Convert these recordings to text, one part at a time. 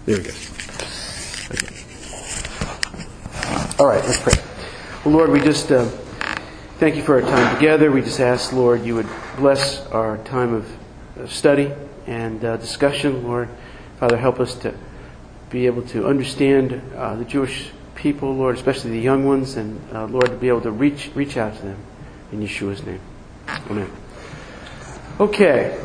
There we go. Okay. All right, let's pray. Well, Lord, we just thank you for our time together. We just ask, Lord, you would bless our time of study and discussion. Lord, Father, help us to be able to understand the Jewish people, Lord, especially the young ones, and Lord, to be able to reach out to them in Yeshua's name. Amen. Okay.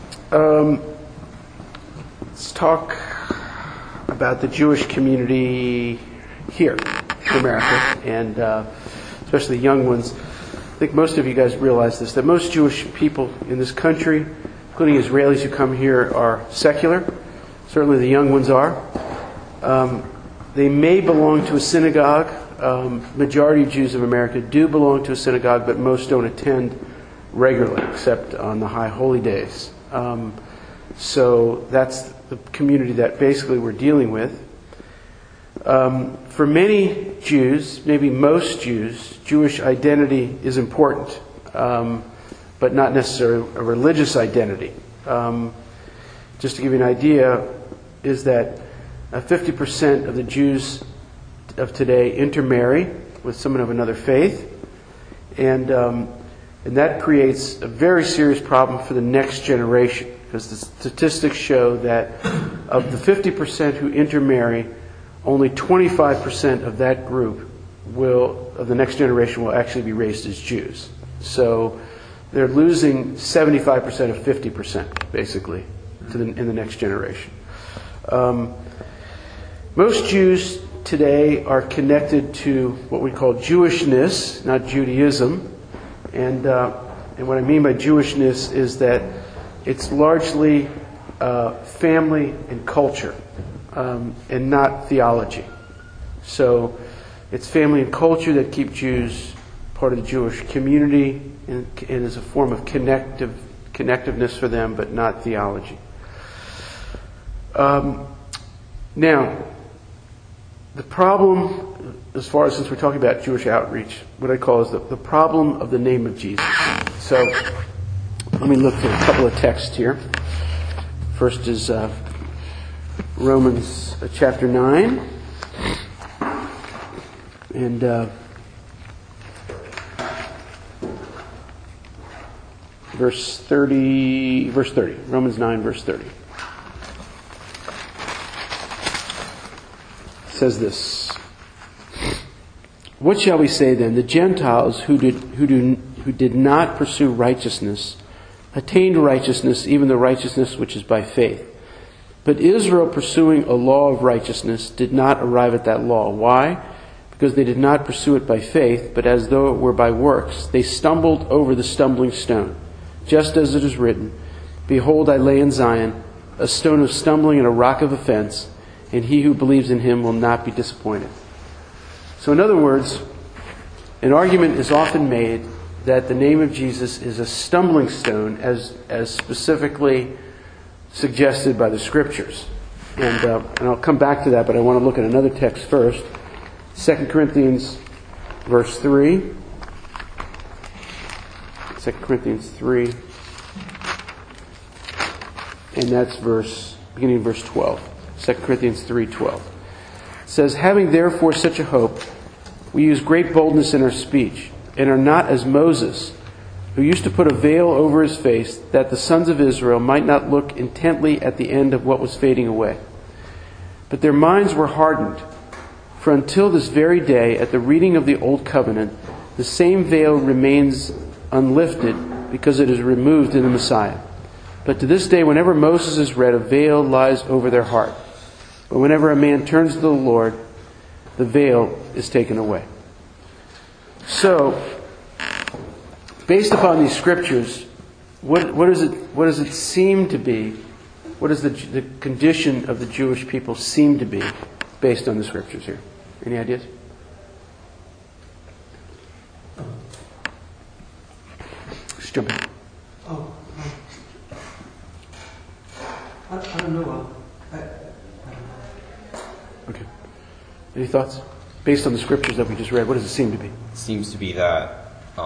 Let's talk about the Jewish community here in America, and especially the young ones. I think most of you guys realize this, that most Jewish people in this country, including Israelis who come here, are secular. Certainly the young ones are. They may belong to a synagogue. Majority of Jews of America do belong to a synagogue, but most don't attend regularly, except on the high holy days. So that's the community that basically we're dealing with. For many Jews, maybe most Jews, Jewish identity is important, but not necessarily a religious identity. Just to give you an idea, is that 50% of the Jews of today intermarry with someone of another faith, and that creates a very serious problem for the next generation, because the statistics show that of the 50% who intermarry, only 25% of that group of the next generation will actually be raised as Jews. So they're losing 75% of 50%, basically, in the next generation. Most Jews today are connected to what we call Jewishness, not Judaism. And what I mean by Jewishness is that it's largely family and culture, and not theology. So it's family and culture that keep Jews part of the Jewish community, and is a form of connectiveness for them, but not theology. Now, the problem, since we're talking about Jewish outreach, what I call is the problem of the name of Jesus. So let me look at a couple of texts here. First is Romans chapter 9, and verse 30. Romans 9, verse 30. Says this: "What shall we say then? The Gentiles who did not pursue righteousness attained righteousness, even the righteousness which is by faith. But Israel, pursuing a law of righteousness, did not arrive at that law. Why? Because they did not pursue it by faith, but as though it were by works. They stumbled over the stumbling stone. Just as it is written, 'Behold, I lay in Zion a stone of stumbling and a rock of offense, and he who believes in him will not be disappointed.'" So in other words, an argument is often made that the name of Jesus is a stumbling stone, as specifically suggested by the Scriptures. And I'll come back to that, but I want to look at another text first. 2 Corinthians verse 3. 2 Corinthians 3. And that's beginning of verse 12. 2 Corinthians 3:12. It says, "Having therefore such a hope, we use great boldness in our speech, and are not as Moses, who used to put a veil over his face, that the sons of Israel might not look intently at the end of what was fading away. But their minds were hardened. For until this very day, at the reading of the Old Covenant, the same veil remains unlifted, because it is removed in the Messiah. But to this day, whenever Moses is read, a veil lies over their heart. But whenever a man turns to the Lord, the veil is taken away." So, based upon these scriptures, what does it seem to be? What does the condition of the Jewish people seem to be based on the scriptures here? Any ideas? Just jump in. I don't know. Okay. Any thoughts? Based on the scriptures that we just read, what does it seem to be? It seems to be that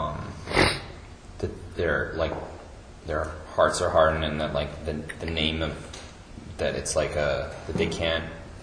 their hearts are hardened, and that the name of that it's that they can't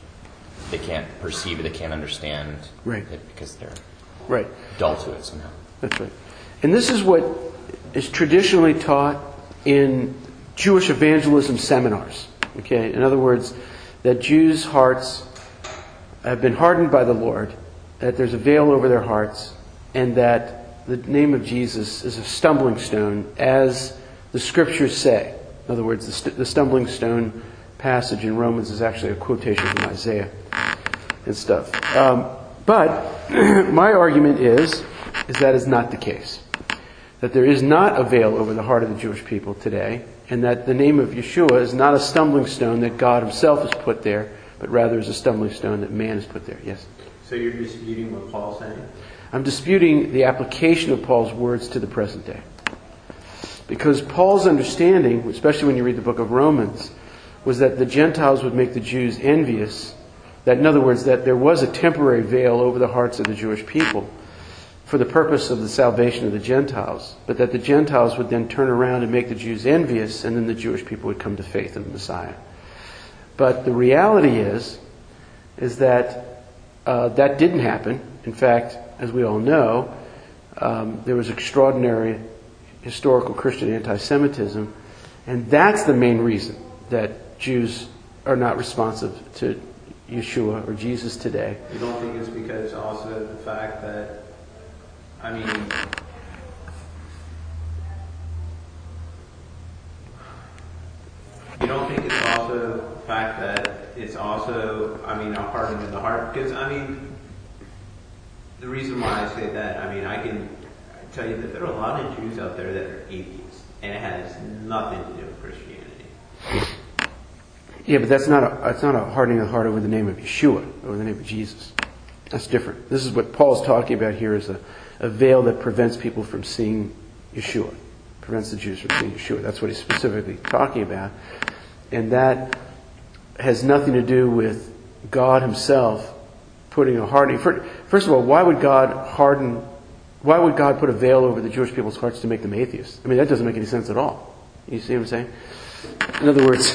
they can't perceive it, they can't understand Right. it because they're Right. dull to it somehow. That's right. And this is what is traditionally taught in Jewish evangelism seminars. Okay? In other words, that Jews' hearts have been hardened by the Lord, that there's a veil over their hearts, and that the name of Jesus is a stumbling stone, as the Scriptures say. In other words, the stumbling stone passage in Romans is actually a quotation from Isaiah and stuff. But my argument is that is not the case. That there is not a veil over the heart of the Jewish people today, and that the name of Yeshua is not a stumbling stone that God himself has put there, but rather is a stumbling stone that man has put there. Yes? So you're disputing what Paul's saying? I'm disputing the application of Paul's words to the present day. Because Paul's understanding, especially when you read the book of Romans, was that the Gentiles would make the Jews envious. That, in other words, that there was a temporary veil over the hearts of the Jewish people for the purpose of the salvation of the Gentiles, but that the Gentiles would then turn around and make the Jews envious, and then the Jewish people would come to faith in the Messiah. But the reality is that that didn't happen. In fact, as we all know, there was extraordinary historical Christian anti-Semitism, and that's the main reason that Jews are not responsive to Yeshua or Jesus today. You don't think it's because also the fact that, you don't think it's also the fact that it's also, a hardening of the heart? Because, the reason why I say that, I can tell you that there are a lot of Jews out there that are atheists, and it has nothing to do with Christianity. Yeah, but that's not a hardening of the heart over the name of Yeshua, over the name of Jesus. That's different. This is what Paul's talking about here, is a veil that prevents people from seeing Yeshua. Prevents the Jews from seeing Yeshua. That's what he's specifically talking about. And that has nothing to do with God himself putting a hardening. First of all, why would God put a veil over the Jewish people's hearts to make them atheists? That doesn't make any sense at all. You see what I'm saying? In other words,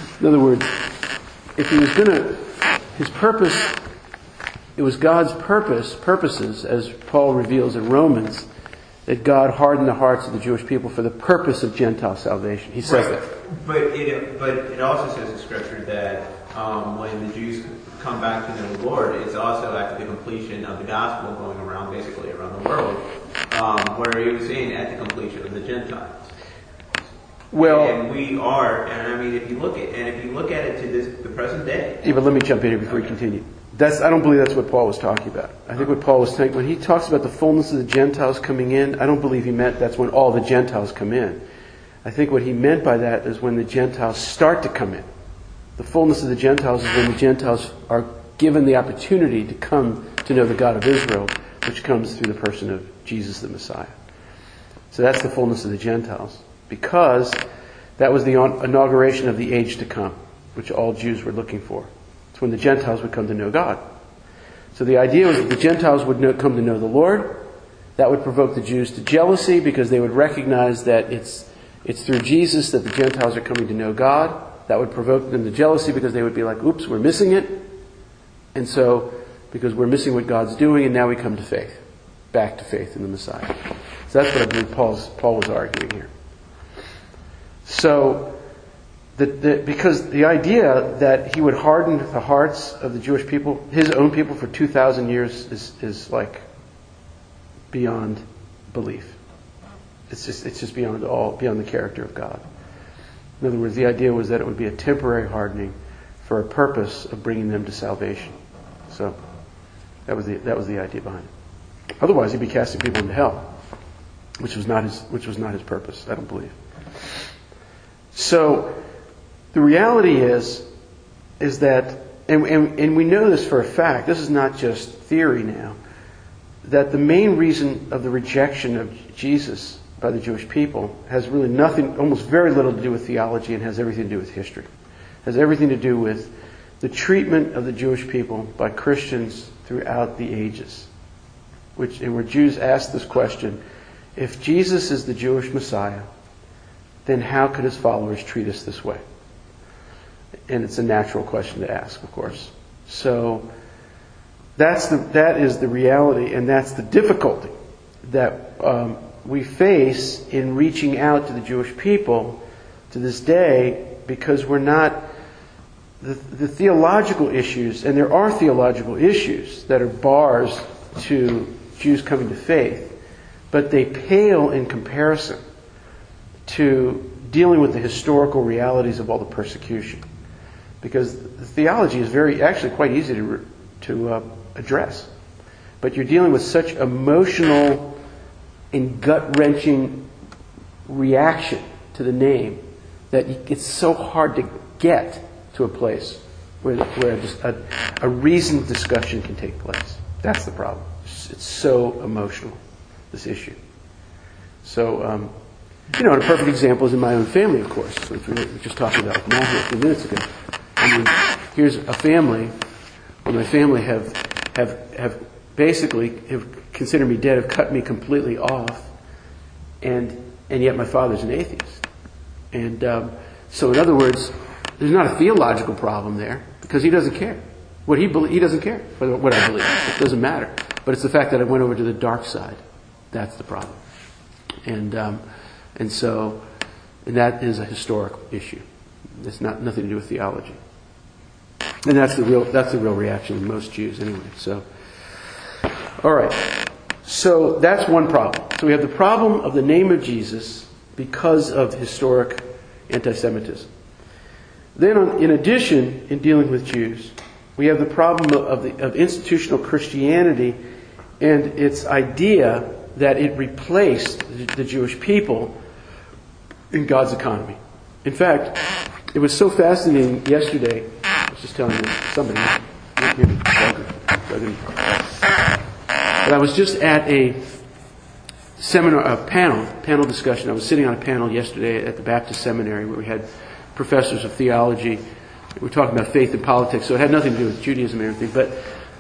if he was his purpose, it was God's purposes, as Paul reveals in Romans, that God hardened the hearts of the Jewish people for the purpose of Gentile salvation. He says that. But it also says in Scripture that when the Jews come back to know the Lord, it's also after the completion of the gospel going around, basically around the world, where he was saying at the completion of the Gentiles. Well, and we are, if you look at it to the present day. Yeah, but let me jump in here before we continue. I don't believe that's what Paul was talking about. I think what Paul was saying, when he talks about the fullness of the Gentiles coming in, I don't believe he meant that's when all the Gentiles come in. I think what he meant by that is when the Gentiles start to come in. The fullness of the Gentiles is when the Gentiles are given the opportunity to come to know the God of Israel, which comes through the person of Jesus the Messiah. So that's the fullness of the Gentiles. Because that was the inauguration of the age to come, which all Jews were looking for. It's when the Gentiles would come to know God. So the idea was that the Gentiles would come to know the Lord. That would provoke the Jews to jealousy, because they would recognize that it's through Jesus that the Gentiles are coming to know God. That would provoke them to jealousy, because they would be like, oops, we're missing it. And so, because we're missing what God's doing, and now we come to faith. Back to faith in the Messiah. So that's what I believe Paul was arguing here. So, because the idea that he would harden the hearts of the Jewish people, his own people, for 2,000 years is like beyond belief. It's just beyond the character of God. In other words, the idea was that it would be a temporary hardening for a purpose of bringing them to salvation. So that was the idea behind it. Otherwise, he'd be casting people into hell, which was not his purpose. I don't believe. So the reality is that, and we know this for a fact. This is not just theory now. That the main reason of the rejection of Jesus by the Jewish people has really nothing, almost very little to do with theology, and has everything to do with history. It has everything to do with the treatment of the Jewish people by Christians throughout the ages. Where Jews ask this question: if Jesus is the Jewish Messiah, then how could his followers treat us this way? And it's a natural question to ask, of course. So that is the reality, and that's the difficulty that we face in reaching out to the Jewish people to this day, because we're not the theological issues, and there are theological issues that are bars to Jews coming to faith, but they pale in comparison to dealing with the historical realities of all the persecution. Because the theology is actually quite easy to address. But you're dealing with such emotional and gut-wrenching reaction to the name that it's so hard to get to a place where just a reasoned discussion can take place. That's the problem. It's so emotional, this issue. So, a perfect example is in my own family, of course, which we were just talking about Matthew a few minutes ago. I mean, here's a family where my family have basically considered me dead, have cut me completely off, and yet my father's an atheist. And so, in other words, there's not a theological problem there, because he doesn't care. He doesn't care what I believe. It doesn't matter. But it's the fact that I went over to the dark side. That's the problem. And that is a historic issue. It's nothing to do with theology. And that's the real reaction of most Jews anyway. So, all right. So that's one problem. So we have the problem of the name of Jesus because of historic anti-Semitism. Then, in addition, in dealing with Jews, we have the problem of institutional Christianity and its idea that it replaced the Jewish people in God's economy. In fact, it was so fascinating yesterday. I was just telling somebody. But I was just at a seminar, a panel discussion. I was sitting on a panel yesterday at the Baptist Seminary where we had professors of theology. We were talking about faith and politics, so it had nothing to do with Judaism and everything.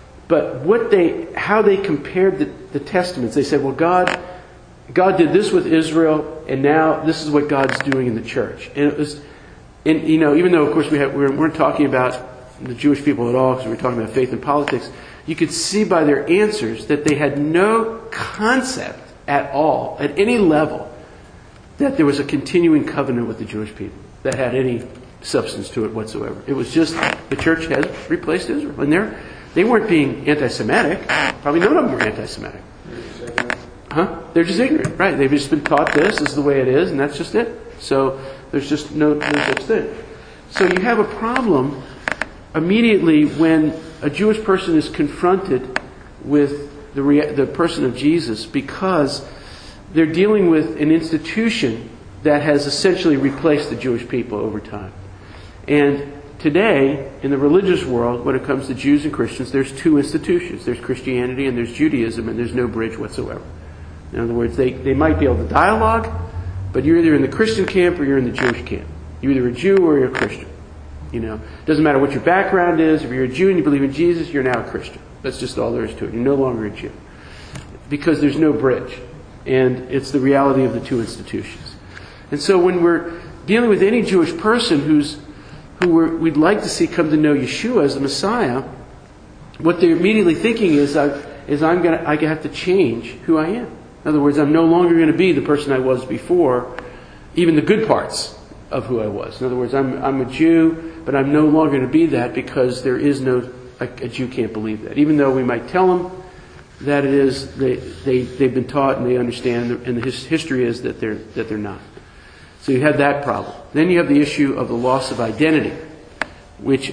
But how they compared the testaments, they said, well, God did this with Israel, and now this is what God's doing in the church. And it was, even though of course we weren't talking about the Jewish people at all, because we were talking about faith and politics, you could see by their answers that they had no concept at all, at any level, that there was a continuing covenant with the Jewish people that had any substance to it whatsoever. It was just the church has replaced Israel, and they weren't being anti-Semitic. Probably none of them were anti-Semitic. They're just ignorant, right? They've just been taught this is the way it is, and that's just it. So there's just no such thing. So you have a problem immediately when a Jewish person is confronted with the person of Jesus, because they're dealing with an institution that has essentially replaced the Jewish people over time. And today, in the religious world, when it comes to Jews and Christians, there's two institutions. There's Christianity and there's Judaism, and there's no bridge whatsoever. In other words, they might be able to dialogue, but you're either in the Christian camp or you're in the Jewish camp. You're either a Jew or you're a Christian. Doesn't matter what your background is. If you're a Jew and you believe in Jesus, you're now a Christian. That's just all there is to it. You're no longer a Jew. Because there's no bridge. And it's the reality of the two institutions. And so when we're dealing with any Jewish person we'd like to see come to know Yeshua as the Messiah, what they're immediately thinking is I have to change who I am. In other words, I'm no longer going to be the person I was before, even the good parts of who I was. In other words, I'm a Jew, but I'm no longer going to be that, because there is a Jew can't believe that. Even though we might tell them that it is, they've been taught and they understand, and the history is that they're not. So you have that problem. Then you have the issue of the loss of identity, which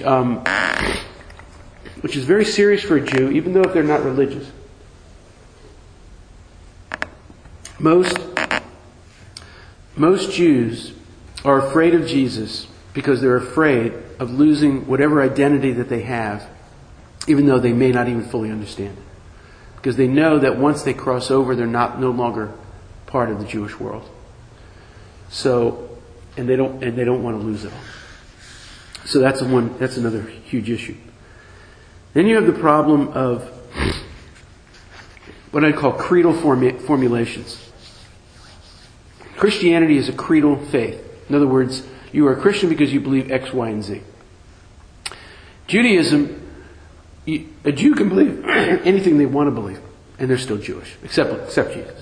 is very serious for a Jew, even though if they're not religious. Most Jews are afraid of Jesus because they're afraid of losing whatever identity that they have, even though they may not even fully understand it. Because they know that once they cross over, they're no longer part of the Jewish world. So, and they don't want to lose it all. So that's another huge issue. Then you have the problem of what I call creedal formulations. Christianity is a creedal faith. In other words, you are a Christian because you believe X, Y, and Z. Judaism A Jew can believe anything they want to believe, and they're still Jewish, except Jesus.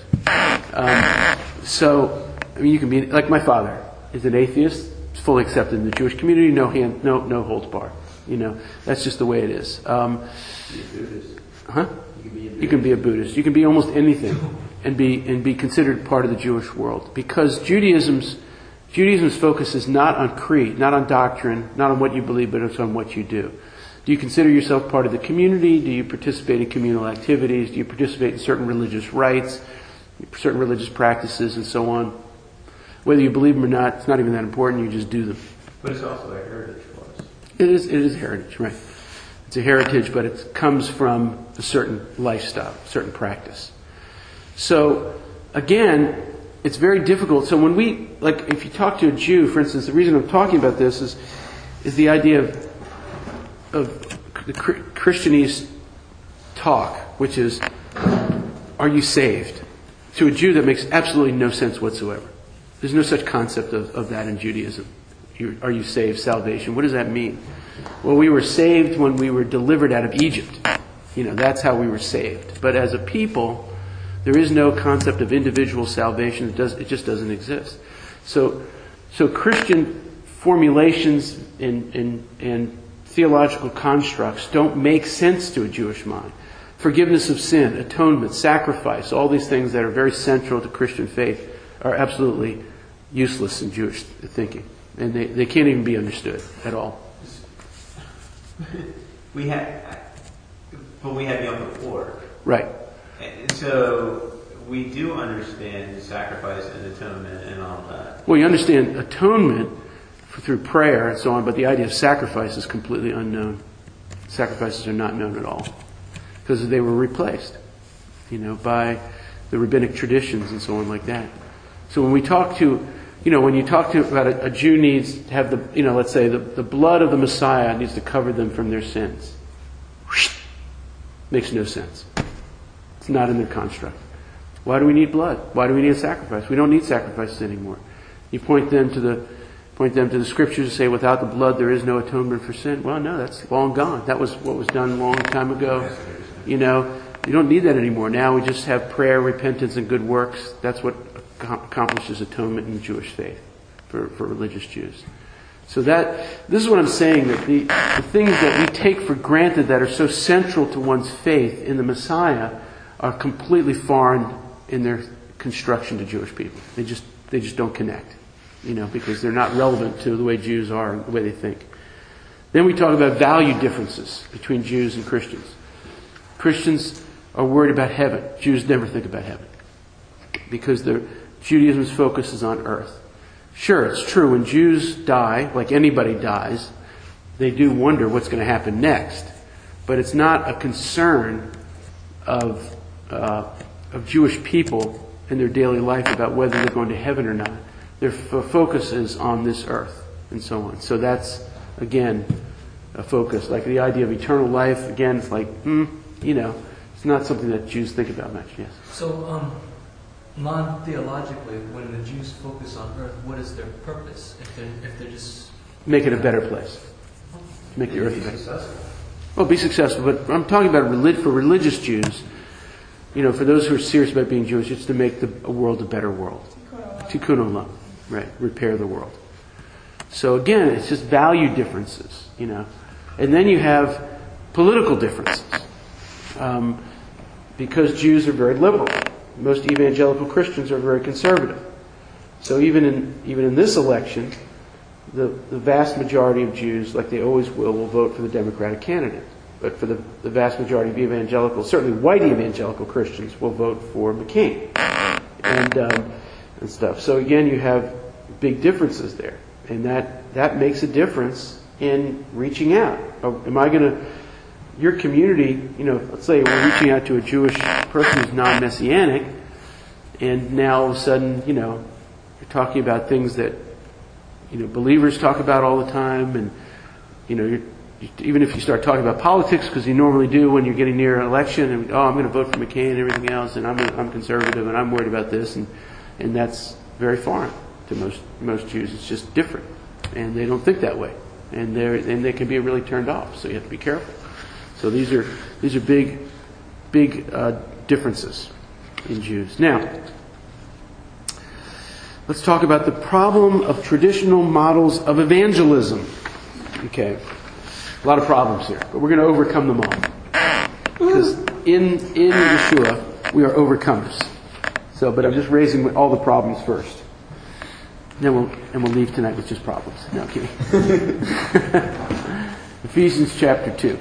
So, I mean, you can be like my father is an atheist, fully accepted in the Jewish community, no holds barred. That's just the way it is. You can be a Buddhist. You can be almost anything, and be considered part of the Jewish world, because Judaism's focus is not on creed, not on doctrine, not on what you believe, but it's on what you do. Do you consider yourself part of the community? Do you participate in communal activities? Do you participate in certain religious rites, certain religious practices, and so on? Whether you believe them or not, it's not even that important. You just do them. But it's also a heritage for us. It is heritage, right? It's a heritage, but it comes from a certain lifestyle, certain practice. So, again, it's very difficult. So when if you talk to a Jew, for instance, the reason I'm talking about this is the idea of the Christianese talk, which is, are you saved? To a Jew, that makes absolutely no sense whatsoever. There's no such concept of that in Judaism. Are you saved? Salvation. What does that mean? Well, we were saved when we were delivered out of Egypt. That's how we were saved. But as a people, there is no concept of individual salvation. It just doesn't exist. So Christian formulations and theological constructs don't make sense to a Jewish mind. Forgiveness of sin, atonement, sacrifice, all these things that are very central to Christian faith are absolutely useless in Jewish thinking. And they can't even be understood at all. We had Yom Kippur. Right. And so we do understand sacrifice and atonement and all that. Well, you understand atonement through prayer and so on, but the idea of sacrifice is completely unknown. Sacrifices are not known at all, because they were replaced, by the rabbinic traditions and so on like that. So when we talk to, when you talk to about a Jew needs to have let's say the blood of the Messiah needs to cover them from their sins. Makes no sense. It's not in their construct. Why do we need blood? Why do we need a sacrifice? We don't need sacrifices anymore. You point them to the scriptures and say, without the blood there is no atonement for sin. Well, no, that's long gone. That was what was done a long time ago. You don't need that anymore. Now we just have prayer, repentance, and good works. That's what accomplishes atonement in the Jewish faith for religious Jews. So this is what I'm saying, that the things that we take for granted that are so central to one's faith in the Messiah are completely foreign in their construction to Jewish people. They just don't connect, because they're not relevant to the way Jews are and the way they think. Then we talk about value differences between Jews and Christians. Christians are worried about heaven. Jews never think about heaven, because Judaism's focus is on earth. Sure, it's true, when Jews die, like anybody dies, they do wonder what's going to happen next. But it's not a concern of Jewish people in their daily life about whether they're going to heaven or not. Their focus is on this earth and so on. So that's, again, a focus. Like the idea of eternal life, again, it's like, it's not something that Jews think about much, yes. So, non-theologically, when the Jews focus on earth, what is their purpose? If they're just... Make it a better place. Make the earth better. Well, be successful, but I'm talking about for religious Jews, for those who are serious about being Jewish, it's to make the world a better world. Tikkun olam. Right, repair the world. So again, it's just value differences, And then you have political differences. Because Jews are very liberal. Most evangelical Christians are very conservative. So even in this election, the vast majority of Jews, like they always will vote for the Democratic candidate. But for the vast majority of evangelicals, certainly white evangelical Christians, will vote for McCain and stuff. So again, you have big differences there, and that makes a difference in reaching out. Your community, let's say we're reaching out to a Jewish person who's non-messianic, and now all of a sudden, you're talking about things that, believers talk about all the time, and, even if you start talking about politics, because you normally do when you're getting near an election, and, I'm going to vote for McCain and everything else, and I'm conservative, and I'm worried about this, and that's very foreign to most Jews. It's just different, and they don't think that way, and they can be really turned off, so you have to be careful. So these are big differences in Jews. Now, let's talk about the problem of traditional models of evangelism. Okay, a lot of problems here, but we're going to overcome them all. Because in Yeshua, we are overcomers. So, but I'm just raising all the problems first. Then we'll leave tonight with just problems. No, I'm kidding. Ephesians chapter 2.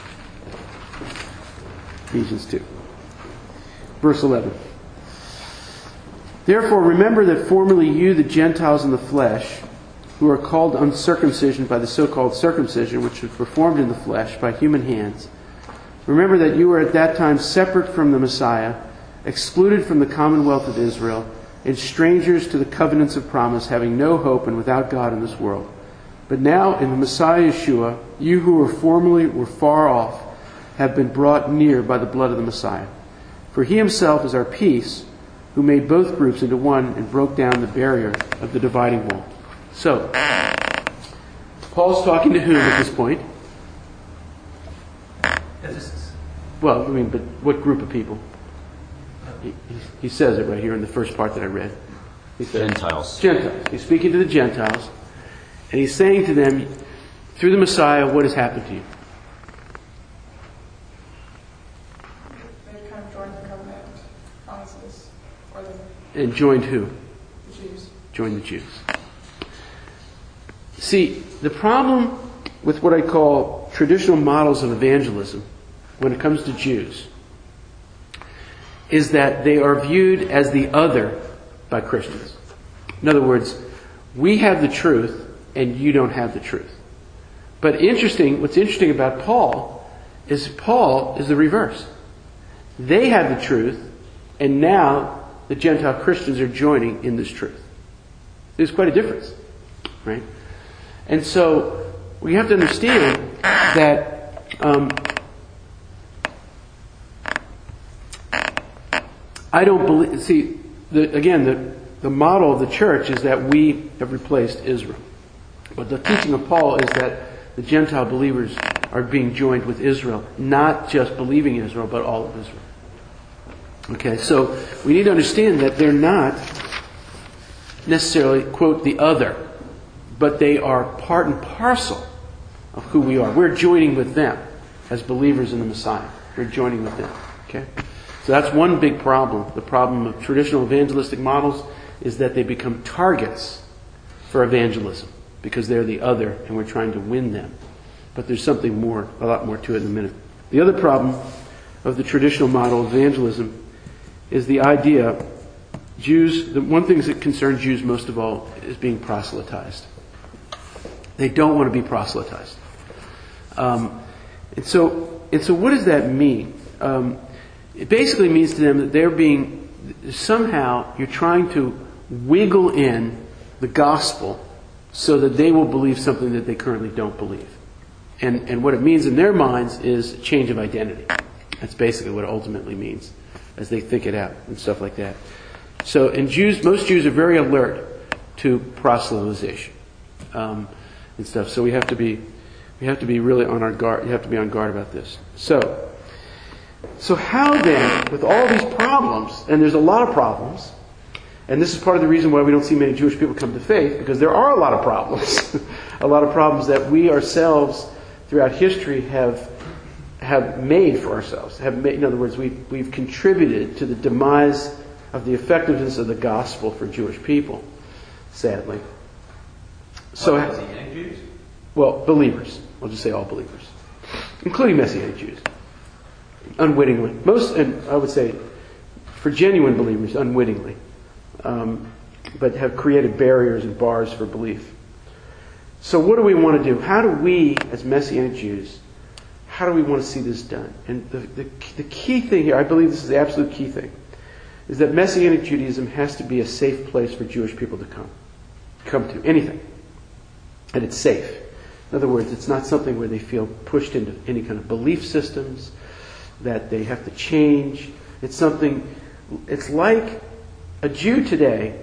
Ephesians 2. Verse 11. Therefore remember that formerly you, the Gentiles in the flesh, who are called uncircumcision by the so-called circumcision, which was performed in the flesh by human hands, remember that you were at that time separate from the Messiah, excluded from the commonwealth of Israel, and strangers to the covenants of promise, having no hope and without God in this world. But now in the Messiah Yeshua, you who formerly were far off have been brought near by the blood of the Messiah. For he himself is our peace, who made both groups into one and broke down the barrier of the dividing wall. So, Paul's talking to whom at this point? Ephesus. Well, but what group of people? He says it right here in the first part that I read. He says, Gentiles. Gentiles. He's speaking to the Gentiles, and he's saying to them, through the Messiah, what has happened to you? They kind of joined the covenant promises. And joined who? The Jews. Joined the Jews. See, the problem with what I call traditional models of evangelism when it comes to Jews is that they are viewed as the other by Christians. In other words, we have the truth and you don't have the truth. But what's interesting about Paul is the reverse. They have the truth, and now the Gentile Christians are joining in this truth. There's quite a difference, right? And so we have to understand that I don't believe. See, the model of the church is that we have replaced Israel, but the teaching of Paul is that the Gentile believers are being joined with Israel, not just believing in Israel, but all of Israel. Okay, so we need to understand that they're not necessarily, quote, the other, but they are part and parcel of who we are. We're joining with them as believers in the Messiah. We're joining with them. Okay? So that's one big problem. The problem of traditional evangelistic models is that they become targets for evangelism because they're the other and we're trying to win them. But there's something more, a lot more to it in a minute. The other problem of the traditional model of evangelism is the idea the one thing that concerns Jews most of all is being proselytized. They don't want to be proselytized. And so what does that mean? It basically means to them that somehow you're trying to wiggle in the gospel so that they will believe something that they currently don't believe. And what it means in their minds is change of identity. That's basically what it ultimately means as they think it out and stuff like that. So most Jews are very alert to proselytization and stuff. So we have to be really on our guard. You have to be on guard about this. So how then, with all these problems, and there's a lot of problems, and this is part of the reason why we don't see many Jewish people come to faith, because there are a lot of problems. A lot of problems that we ourselves, throughout history, have made for ourselves. In other words, we've contributed to the demise of the effectiveness of the gospel for Jewish people, sadly. So, Messianic Jews? Well, believers. I'll just say all believers, including Messianic Jews. Unwittingly. And I would say, for genuine believers, unwittingly. But have created barriers and bars for belief. So what do we want to do? How do we, as Messianic Jews, how do we want to see this done? And the key thing here, I believe this is the absolute key thing, is that Messianic Judaism has to be a safe place for Jewish people to come to. Anything. And it's safe. In other words, it's not something where they feel pushed into any kind of belief systems that they have to change. It's like a Jew today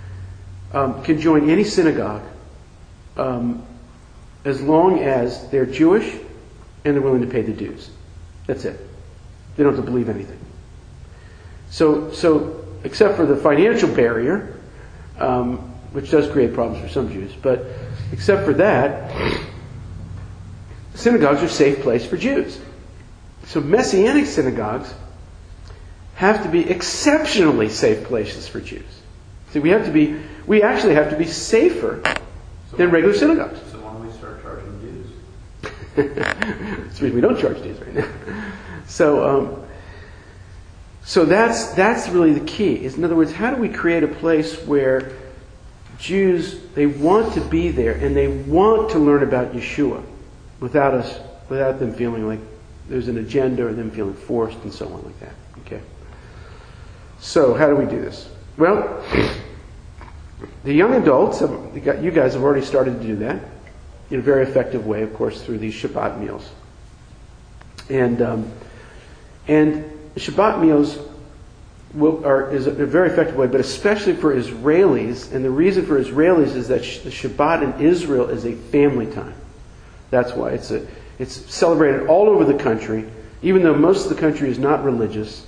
can join any synagogue as long as they're Jewish and they're willing to pay the dues. That's it. They don't have to believe anything. So except for the financial barrier, which does create problems for some Jews, but except for that, synagogues are a safe place for Jews. So Messianic synagogues have to be exceptionally safe places for Jews. See, we actually have to be safer than regular synagogues. So why don't we start charging dues? That's the reason we don't charge dues right now. So that's really the key. In other words, how do we create a place where Jews, they want to be there and they want to learn about Yeshua without them feeling like there's an agenda or them feeling forced and so on like that. Okay. So how do we do this? Well, the young adults, you guys have already started to do that in a very effective way, of course, through these Shabbat meals. And Shabbat meals is a very effective way, but especially for Israelis. And the reason for Israelis is that the Shabbat in Israel is a family time. That's why it's celebrated all over the country. Even though most of the country is not religious,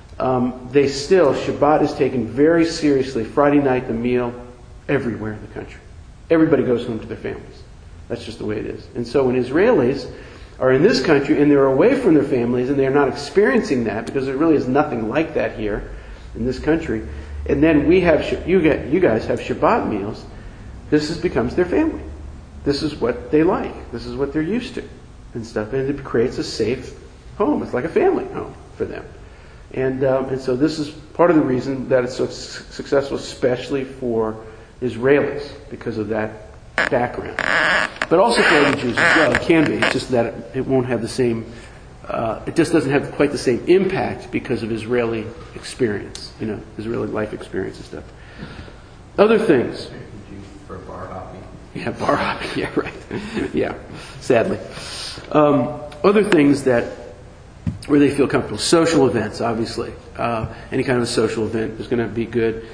Shabbat is taken very seriously. Friday night, the meal, everywhere in the country. Everybody goes home to their families. That's just the way it is. And so when Israelis are in this country and they're away from their families and they're not experiencing that, because there really is nothing like that here in this country, and then you guys have Shabbat meals, this becomes their family. This is what they like. This is what they're used to and stuff. And it creates a safe home. It's like a family home for them. And so this is part of the reason that it's so successful, especially for Israelis, because of that background. But also for other Jews as well. It can be. It's just that it won't have the same, it just doesn't have quite the same impact because of Israeli experience, Israeli life experience and stuff. Other things. For bar hopping. Yeah, bar hopping. Yeah, right. Yeah, sadly. Other things where they feel comfortable. Social events, obviously. Any kind of a social event is going to be good.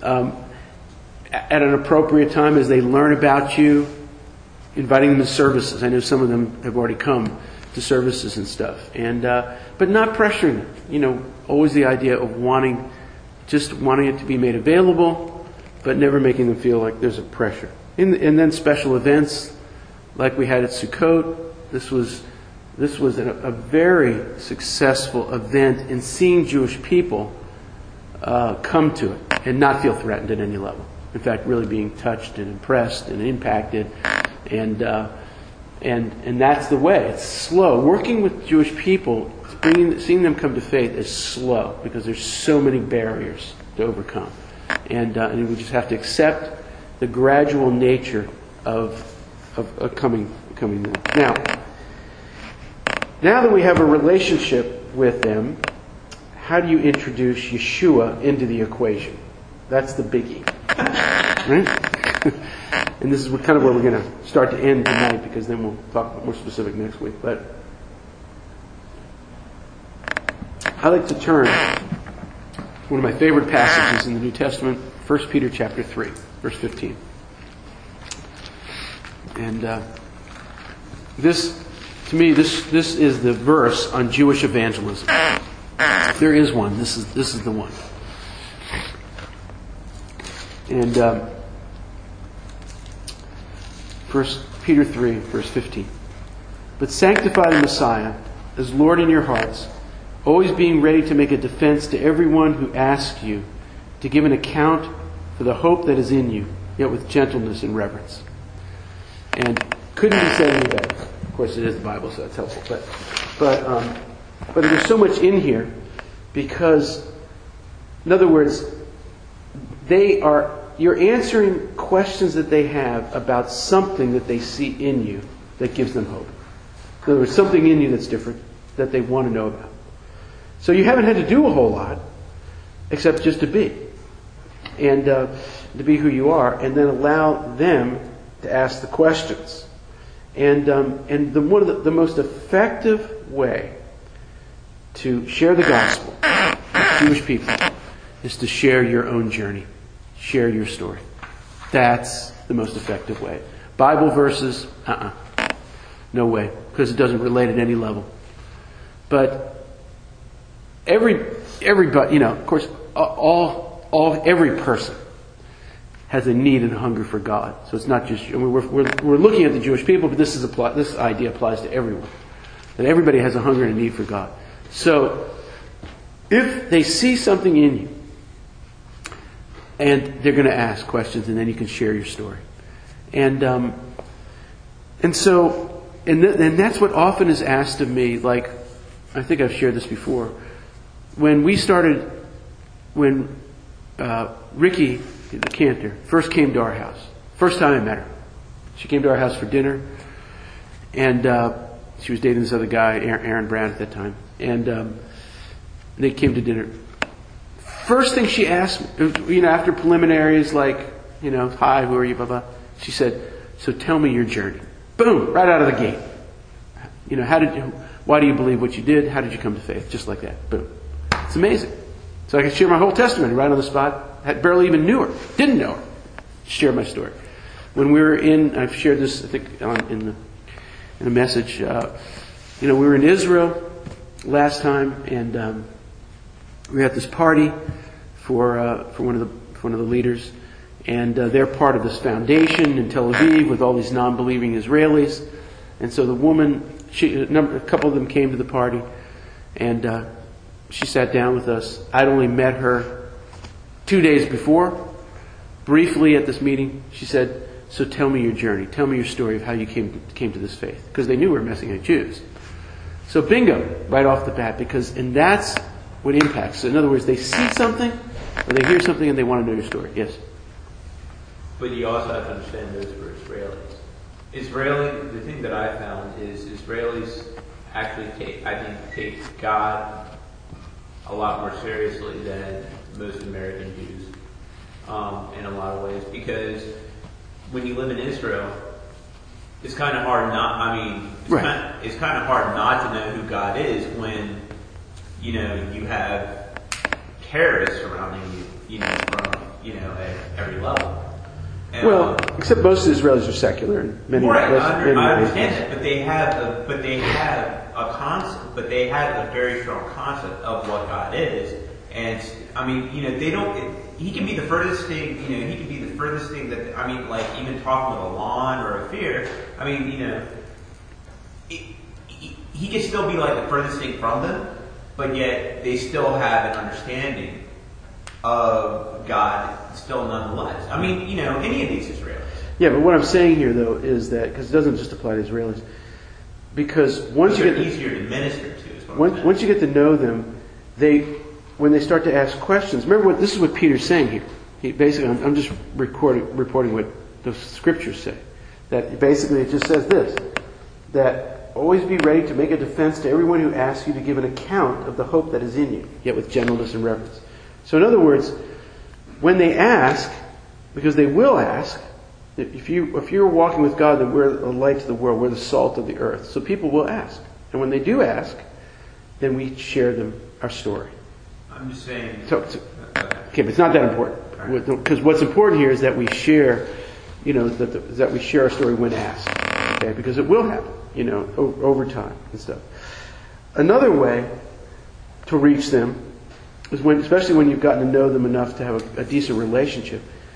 At an appropriate time, as they learn about you, inviting them to services. I know some of them have already come to services and stuff. But not pressuring them. Always the idea of wanting it to be made available, but never making them feel like there's a pressure. And then special events, like we had at Sukkot. This was a very successful event in seeing Jewish people come to it and not feel threatened at any level. In fact, really being touched and impressed and impacted, and that's the way. It's slow. Working with Jewish people, seeing them come to faith is slow because there's so many barriers to overcome, and we just have to accept the gradual nature of coming there. Now that we have a relationship with them, how do you introduce Yeshua into the equation? That's the biggie. Right? And this is kind of where we're going to start to end tonight, because then we'll talk more specific next week. But I like to turn to one of my favorite passages in the New Testament, 1 Peter chapter 3, verse 15. And this, to me, this is the verse on Jewish evangelism. If there is one, this is the one. And 1 Peter 3, verse 15. But sanctify the Messiah as Lord in your hearts, always being ready to make a defense to everyone who asks you to give an account for the hope that is in you, yet with gentleness and reverence. And couldn't be said any better. Of course, it is the Bible, so that's helpful. But there's so much in here because, in other words, you're answering questions that they have about something that they see in you that gives them hope. In other words, something in you that's different that they want to know about. So you haven't had to do a whole lot except just to be. And to be who you are, and then allow them to ask the questions. And one of the most effective way to share the gospel with Jewish people is to share your own journey. Share your story. That's the most effective way. Bible verses, no way. because it doesn't relate at any level. But everybody, of course, every person has a need and a hunger for God. So it's not just, we're looking at the Jewish people, but this idea applies to everyone. That everybody has a hunger and a need for God. So if they see something in you, and they're going to ask questions, and then you can share your story. And that's what often is asked of me. Like, I think I've shared this before. When Ricky, the cantor, first came to our house, first time I met her, she came to our house for dinner, and she was dating this other guy, Aaron Brown at that time, and they came to dinner. First thing she asked me, after preliminaries like, hi, who are you, blah, blah, she said, so tell me your journey. Boom, right out of the gate. Why do you believe what you did? How did you come to faith? Just like that. Boom. It's amazing. So I could share my whole testimony right on the spot. Barely even knew her. Didn't know her. Share my story. When we were I've shared this, I think, in a message. We were in Israel last time, and we were at this party for one of the leaders, and they're part of this foundation in Tel Aviv with all these non-believing Israelis. And so the woman, a couple of them came to the party, and she sat down with us. I'd only met her 2 days before, briefly at this meeting. She said, so tell me your journey. Tell me your story of how you came to this faith. Because they knew we were Messianic Jews. So bingo, right off the bat. And that's what impacts. So in other words, they see something, or they hear something, and they want to know your story. Yes? But you also have to understand those were Israelis. The thing that I found is Israelis actually take God a lot more seriously than most American Jews in a lot of ways, because when you live in Israel, it's kind of hard it's kind of hard not to know who God is when you have terrorists surrounding you, from at every level. And, except most Israelis are secular in many ways. I understand that, but they have a very strong concept of what God is, and they don't. He can be the furthest thing. He can be the furthest thing that even talking with a lawn or a fear. He can still be like the furthest thing from them, but yet they still have an understanding of God still nonetheless. Any of these Israelis. Yeah, but what I'm saying here, though, is that, because it doesn't just apply to Israelis, because once you get easier to minister to. Once you get to know them, when they start to ask questions, remember this is what Peter's saying here. I'm just reporting what the scriptures say. That basically it just says this, that always be ready to make a defense to everyone who asks you to give an account of the hope that is in you, yet with gentleness and reverence. So in other words, when they ask, because they will ask, if you're walking with God, then we're a light to the world, we're the salt of the earth. So people will ask. And when they do ask, then we share them our story. I'm just saying. Okay, but it's not that important. Because what's important here is that we share, that we share our story when asked. Okay, because it will happen, over time and stuff. Another way to reach them is especially when you've gotten to know them enough to have a decent relationship,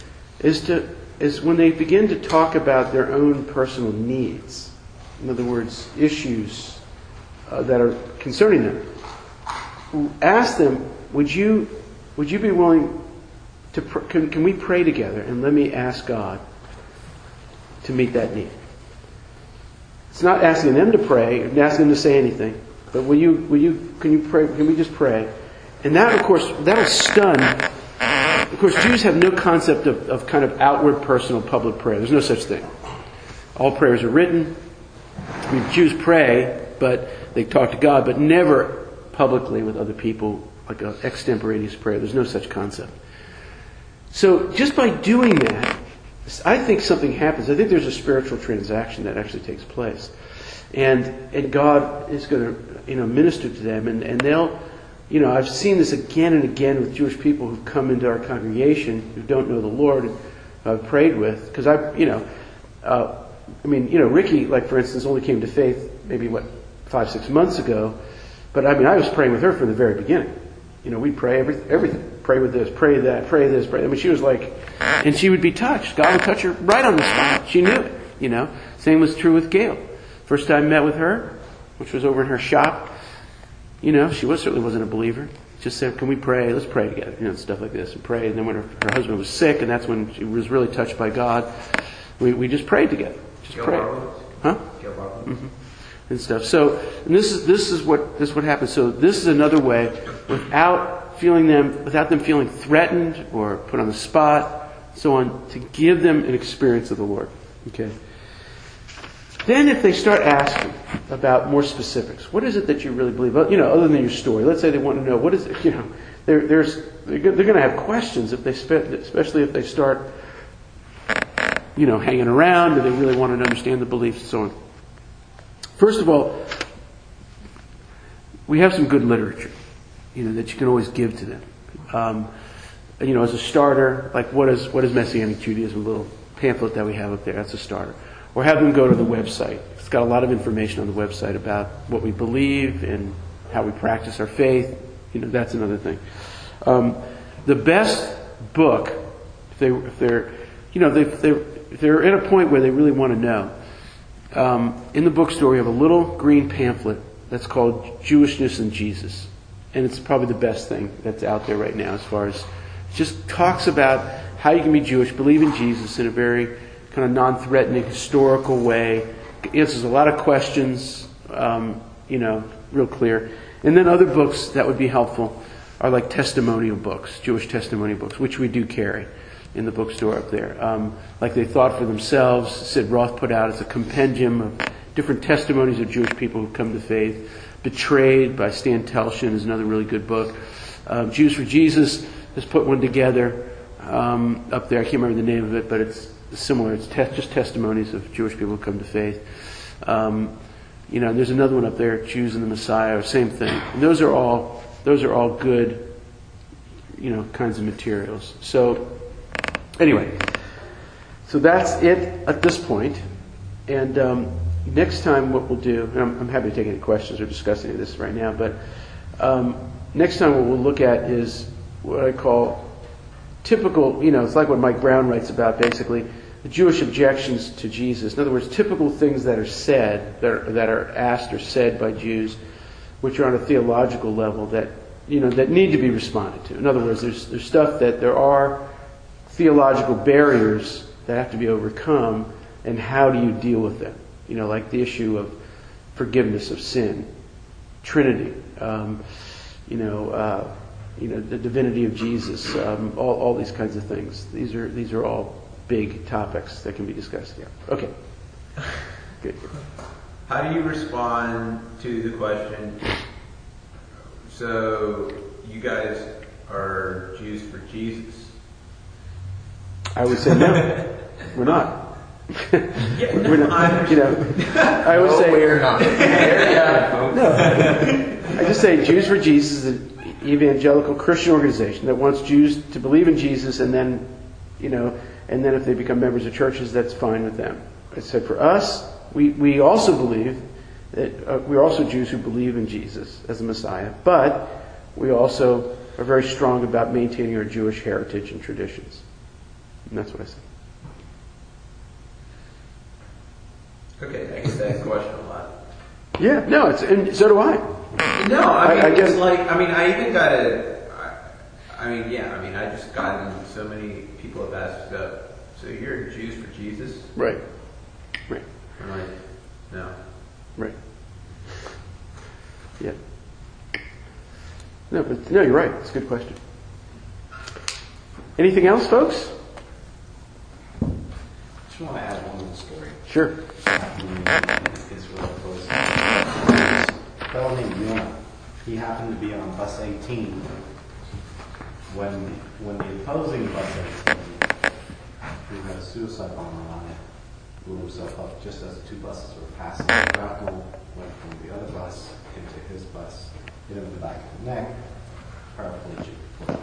is when they begin to talk about their own personal needs. In other words, issues that are concerning them. Ask them, would you be willing to, can we pray together and let me ask God to meet that need? It's not asking them to pray, and asking them to say anything, but can you pray, can we just pray? And that, of course, that'll stun. Of course, Jews have no concept of kind of outward personal public prayer. There's no such thing. All prayers are written. Jews pray, but they talk to God, but never publicly with other people, like an extemporaneous prayer. There's no such concept. So just by doing that, I think something happens. I think there's a spiritual transaction that actually takes place. And God is going to minister to them, and they'll, I've seen this again and again with Jewish people who've come into our congregation who don't know the Lord and I've prayed with. Because Ricky, like for instance, only came to faith maybe 5-6 months ago. But I mean, I was praying with her from the very beginning. We'd pray everything. Pray with this, pray that, pray this, pray. I mean, she was like, and she would be touched. God would touch her right on the spot. She knew it, Same was true with Gail. First time I met with her, which was over in her shop, she certainly wasn't a believer. Just said, can we pray? Let's pray together, stuff like this, and pray. And then when her husband was sick, and that's when she was really touched by God, we just prayed together. Just prayed. Huh? Mm-hmm. And stuff. So, and this is what happens. So this is another way, without them feeling threatened or put on the spot, so on, to give them an experience of the Lord. Okay. Then if they start asking about more specifics, what is it that you really believe? Other than your story. Let's say they want to know, what is it, they're going to have questions especially if they start, hanging around, or they really want to understand the beliefs and so on. First of all, we have some good literature, that you can always give to them. As a starter, like what is Messianic Judaism, a little pamphlet that we have up there, that's a starter. Or have them go to the website. It's got a lot of information on the website about what we believe and how we practice our faith. That's another thing. The best book, if they're at a point where they really want to know, in the bookstore you have a little green pamphlet that's called Jewishness and Jesus. And it's probably the best thing that's out there right now as far as, it just talks about how you can be Jewish, believe in Jesus in a very kind of non-threatening, historical way. Answers a lot of questions, real clear. And then other books that would be helpful are like testimonial books, Jewish testimonial books, which we do carry in the bookstore up there. Like They Thought for Themselves, Sid Roth put out. It's a compendium of different testimonies of Jewish people who've come to faith. Betrayed by Stan Telshin is another really good book. Jews for Jesus has put one together up there. I can't remember the name of it, but it's similar. It's just testimonies of Jewish people who come to faith. There's another one up there, Jews and the Messiah, same thing. And those are all good, kinds of materials. So, anyway, so that's it at this point. And next time what we'll do, and I'm happy to take any questions or discuss any of this right now, but next time what we'll look at is what I call typical, it's like what Mike Brown writes about, basically, the Jewish objections to Jesus. In other words, typical things that are said, that are asked or said by Jews, which are on a theological level that need to be responded to. In other words, there's stuff that there are theological barriers that have to be overcome, and how do you deal with them? Like the issue of forgiveness of sin, Trinity, the divinity of Jesus, all these kinds of things. These are all big topics that can be discussed here. Okay. Good. How do you respond to the question, so you guys are Jews for Jesus? I would say no, we're not. We're not. I would say we're not. No. I just say Jews for Jesus is an evangelical Christian organization that wants Jews to believe in Jesus, and then, and then if they become members of churches, that's fine with them. I said for us, we also believe that we're also Jews who believe in Jesus as the Messiah, but we also are very strong about maintaining our Jewish heritage and traditions. And that's what I said. Okay, I guess that's a question a lot. Yeah, no, and so do I. No, I guess, it's like, I even got I just gotten so many people have asked, so you're Jews for Jesus? Right. I'm like, no. Right. Yeah. No, you're right. It's a good question. Anything else, folks? I just want to add one more story. Sure. Israel was a fellow named Yonah. He happened to be on bus 18 when the opposing bus 18, who had a suicide bomber on it, blew himself up just as the two buses were passing. The grapnel went from the other bus into his bus, hit him in the back of the neck, paraplegic.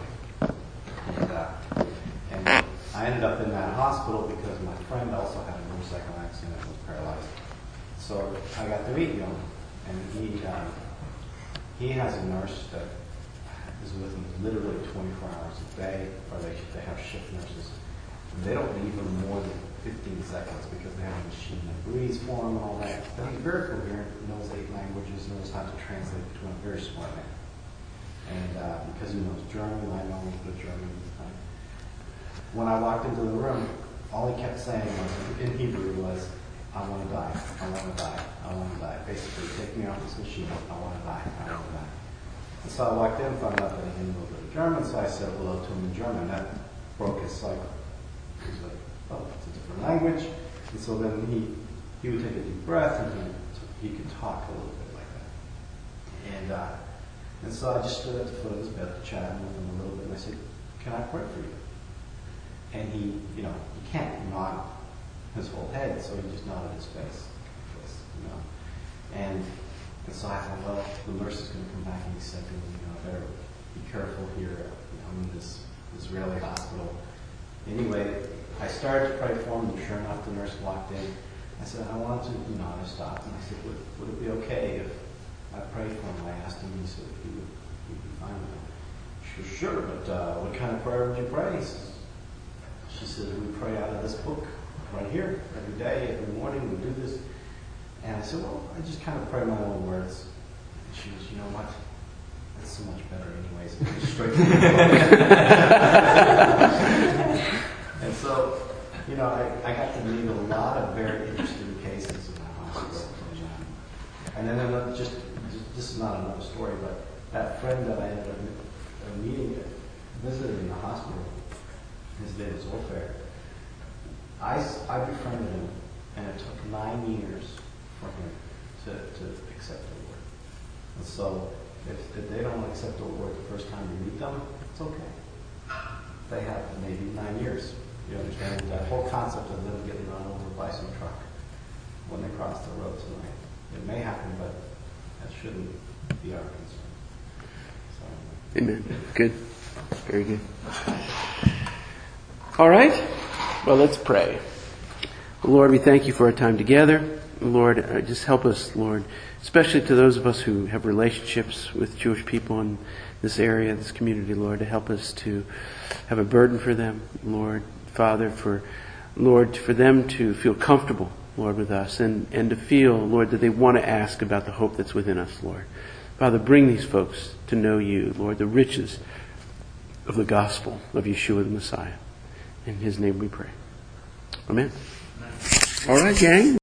And I ended up in that hospital because my friend also had a motorcycle accident and was paralyzed. So I got to meet him, and he has a nurse that is with him literally 24 hours a day, or they have shift nurses. And they don't leave him more than 15 seconds because they have a machine that breathes for him and all that. But he's very coherent, knows 8 languages, knows how to translate between a very smart man. And because he knows German, I know a little bit of German. When I walked into the room, all he kept saying was, in Hebrew was, I want to die, I want to die, I want to die. Basically, take me off this machine, I want to die, I want to die. And so I walked in, found out that he knew a little bit of German, so I said hello to him in German. That broke his cycle. He was like, oh, it's a different language. And so then he would take a deep breath, and he could talk a little bit like that. And so I just stood at the foot of his bed, chatting with him a little bit, and I said, can I pray for you? And he can't nod his whole head, so he just nodded his face, And so I thought, well, the nurse is going to come back and be sick, and I better be careful here. I'm in this Israeli hospital. Anyway, I started to pray for him, and sure enough, the nurse walked in. I said, I wanted to, I stopped, and I said, would it be okay if I prayed for him? I asked him, he said he'd be fine with it. Sure, but what kind of prayer would you pray? She said, we pray out of this book right here, every day, every morning, we do this. And I said, well, I just kind of pray my own words. And she was, you know what? That's so much better anyways. Straight to the point. And so, I got to meet a lot of very interesting cases in the hospital. And then this is not another story, but that friend that I ended up meeting, visited in the hospital, his name was Ofer. I befriended him, and it took 9 years for him to accept the Lord. And so, if they don't accept the Lord the first time you meet them, it's okay. They have maybe 9 years. You understand that whole concept of them getting run over by some truck when they cross the road tonight. It may happen, but that shouldn't be our concern. So, Amen. Good. Very good. All right. Well, let's pray. Lord, we thank you for our time together. Lord, just help us, Lord, especially to those of us who have relationships with Jewish people in this area, this community, Lord, to help us to have a burden for them, Lord, Father, for them to feel comfortable, Lord, with us and to feel, Lord, that they want to ask about the hope that's within us, Lord. Father, bring these folks to know you, Lord, the riches of the gospel of Yeshua the Messiah. In his name we pray. Amen. All right, gang.